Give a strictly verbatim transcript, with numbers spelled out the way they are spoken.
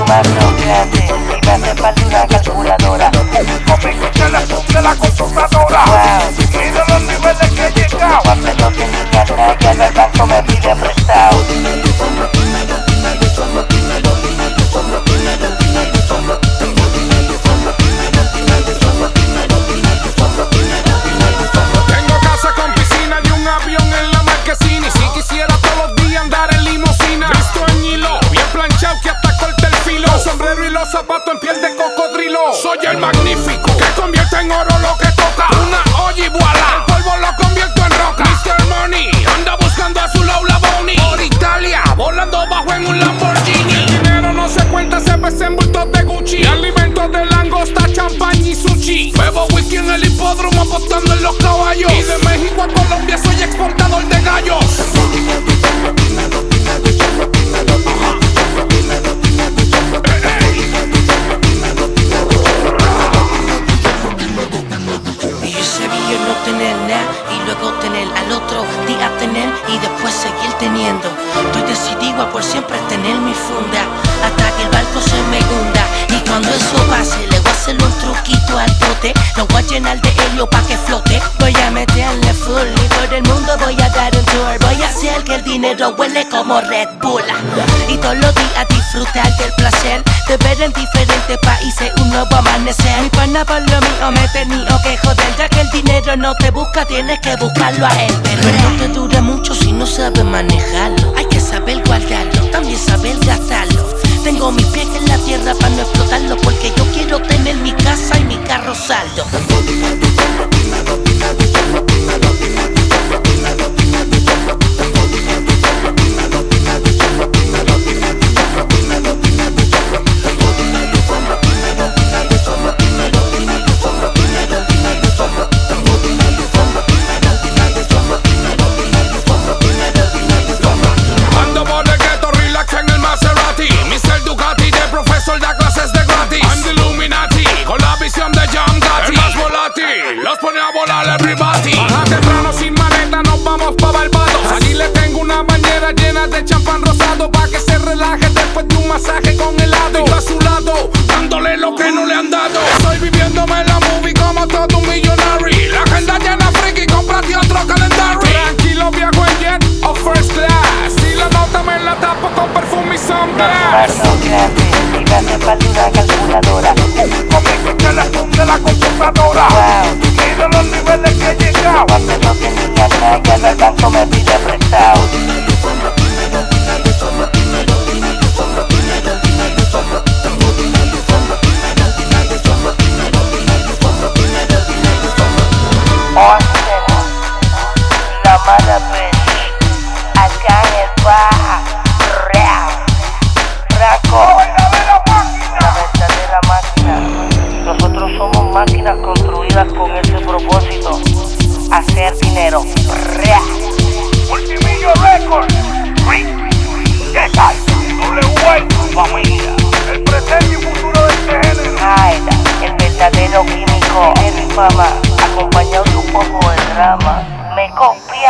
Marro grande, y me hace falta una calculadora. Conmigo que le puse la computadora. Wow, Mira los niveles que he llegado. cuando no tenía nada, ya el banco me pide prestado. Tengo casa con piscina y un avión en la marquesina. Y si quisiera todos los días andar en limusina. Visto en hilo, bien planchado que hasta corta el filo. Los sombreros y los zapatos en piel de cocodrilo. Soy el magnífico que convierte en oro lo que toca. Una olla y voilà, el polvo lo convierto en roca. mister Money anda buscando a su Lola Bonnie. Por Italia, volando bajo en un Lamborghini. El dinero no se cuenta, se pesa en bultos de Gucci. Y alimentos de langosta, champaña y sushi. Bebo whisky en el hipódromo apostando en los caballos. Y de México a Colombia soy exportador de gallos. Y yo sabía no tener nada y luego tener al otro día tener y después seguir teniendo. Estoy decidido a por siempre tener mi funda hasta que el barco se me hunda. Y cuando eso pase le voy a hacerle un truquito al bote. Lo voy a llenar de helio pa' que flote. Voy a meterle full y por el mundo voy a dar un tour. Voy a hacer que el dinero huele como Red Bull. Y todos los días disfrutar del placer de ver en diferentes países un nuevo amanecer. Mi pana por lo mío me he tenido que joder. Ya que el dinero no te busca, tienes que buscarlo a él. Pero no te dura mucho si no sabes manejarlo. Hay que saber guardarlo, también saber gastarlo. Tengo mis pies en la tierra para no explotarlo, porque yo quiero tener mi casa y mi carro saldo. Ando por el ghetto, relax en el Maserati. mister Ducati de profesor da clases de gratis. I'm the Illuminati, con la visión de John Gotti. El más volátil, los pone a volar everybody. Baja temprano sin maleta, nos vamos pa' Barbados. Allí le tengo una bañera llena de champán rosado pa' que se relaje después de un masaje con helado. Y yo a su lado, dándole lo que no le han dado. Estoy viviéndome la movie como todo un millonario. La agenda llena friki, cómprate otro calendario. Tranquilo, viajo en jet o first class. Si la nota me la tapo con perfume y sunglass. Marro grande, y me hace falta una calculadora. Conmigo que le puse la computadora. Wow, Mira los niveles que he llegado. cuando no tenía nada, ya el banco me pide prestado. La mala bitch, acá en el baja, real, raco, la verdadera máquina. Nosotros somos máquinas construidas con ese propósito, hacer dinero, real. Multimillo Records. ¿Qué tal? W I, familia. El presente y futuro de este género. Aida, el verdadero químico, en mi fama, acompañado de un poco de drama. Me copia.